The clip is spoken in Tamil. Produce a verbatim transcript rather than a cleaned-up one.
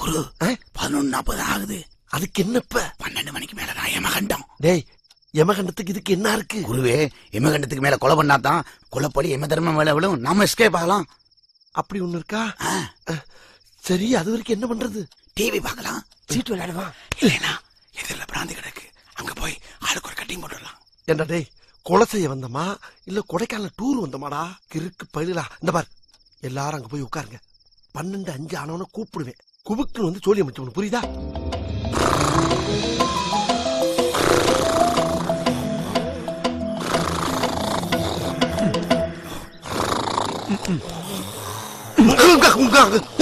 குரு பதினொன்னு நாற்பது ஆகுது. அதுக்கு என்னப்ப பன்னெண்டு மணிக்கு மேல நான் யமகண்டம். டேய் யமகண்டத்துக்கு இதுக்கு என்ன இருக்கு? குருவே யமகண்டத்துக்கு மேல கொலை பண்ணாதான் கொலைப்படி யம தர்மம் மேல விழும், நாம எஸ்கேப் ஆகலாம். அப்படி ஒண்ணு இருக்கா? சரி, அது வரைக்கும் என்ன பண்றது? டிவி பார்க்கலாம், சீட்டு விளையாடுவான், இல்லைன்னா எதிரில பிராந்தி கிடக்கு, அங்க போய் ஆளுக்கு ஒரு கட்டிங் போட்டுடலாம். என்ன டேய், கொலை செய்ய வந்தமா இல்ல கொடைக்கானல் டூர் வந்தமாடா? கிறுக்கு பயிலா. இந்த பார், எல்லாரும் அங்க போய் உட்காருங்க. பன்னெண்டு அஞ்சு ஆனவன கூப்பிடுவேன். குபுக்குன்னு வந்து சோழி அமைச்சு, புரியுதா?